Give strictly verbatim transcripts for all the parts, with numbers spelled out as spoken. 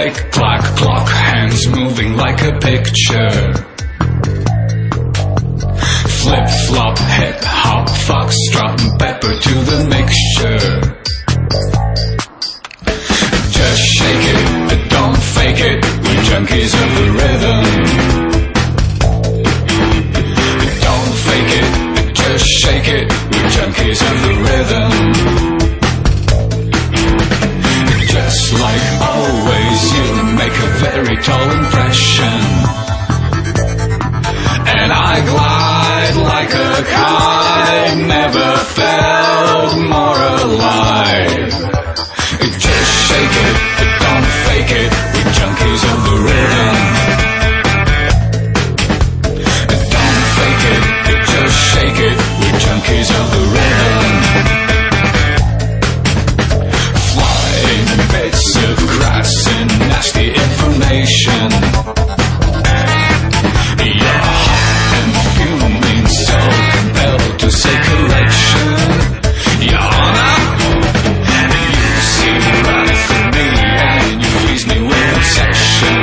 click, clack, clock, hands moving like a picture. Flip, flop, hip, hop, foxtrot, and pepper to the mixture. Just shake it, don't fake it, we're junkies of the rhythm. Don't fake it, just shake it, we're junkies of the rhythm. Just like always, you make a very tall impression. And I glide like a kite, never felt more alive. Just shake it, don't fake it, we're junkies of the rhythm. Don't fake it, just shake it, we're junkies of the rhythm. Flying bits of grass and nasty information. You're hot and fuming, so compelled to say correction. Your Honor, you seem right for me, and you please me with obsession.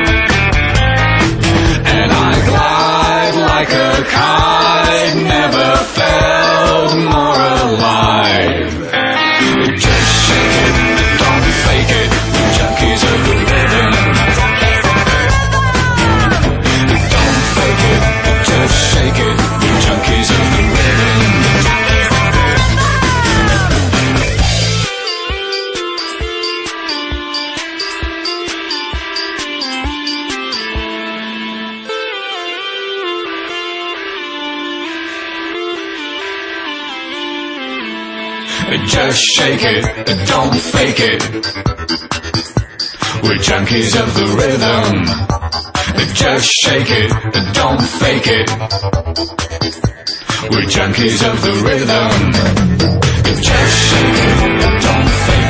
And I glide like a kite, never felt more alive. Just shake it, don't fake it, we're junkies of the rhythm. Don't fake it, just shake it, we're junkies of the rhythm. Just shake it, don't fake it, we're junkies of the rhythm. Just shake it, don't fake it, we're junkies of the rhythm. Just shake it, don't fake it.